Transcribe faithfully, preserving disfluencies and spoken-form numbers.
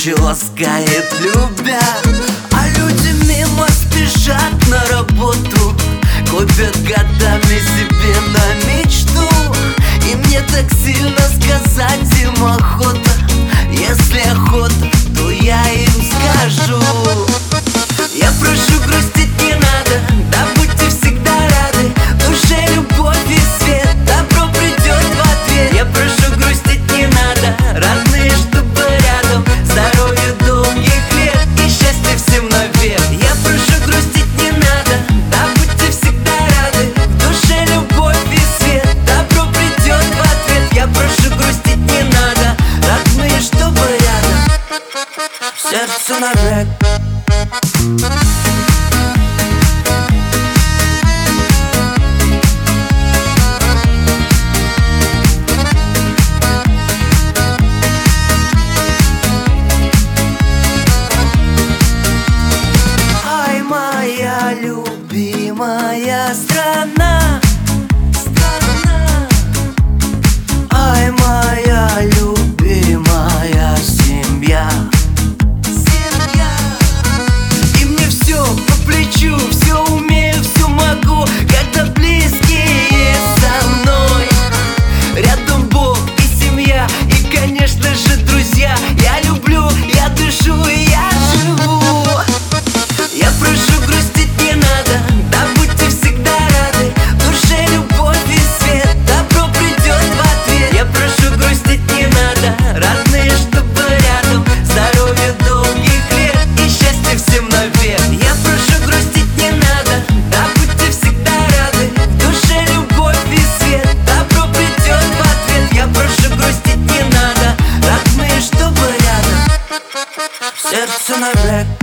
плечи ласкает, любя. А люди мимо спешат на работу, копят годами себе на мечту. И мне так сильно сказать им охота. Если охота, то я им скажу: я прошу, грустить не надо, да будьте всегда рады. В душе любовь и свет, добро придет в ответ. Я прошу, грустить не надо, родные, чтобы рядом. Здоровья, долгих лет и счастья всем навек. Я прошу, грустить не надо, да будьте всегда рады. В душе любовь и свет, добро придет в ответ. Я прошу, грустить не надо, родные, чтобы рядом. Сердце навек. Ай, моя любимая страна, страна. Ай, моя любимая семья, семья. И мне все по плечу, все умею, все могу, когда близкие со мной. Рядом Бог и семья, и, конечно же, друзья. Я люблю, я дышу и я живу. Я прошу, грустить не надо, да будьте всегда рады. В душе любовь и свет, добро придет в ответ. Я прошу, грустить не надо, родные, чтобы рядом. Здоровья, долгих лет и счастья всем навек. Я прошу, грустить не надо, да будьте всегда рады. В душе любовь и свет, добро придет в ответ. Я прошу, грустить не надо, родные, чтобы рядом. Сердце навек.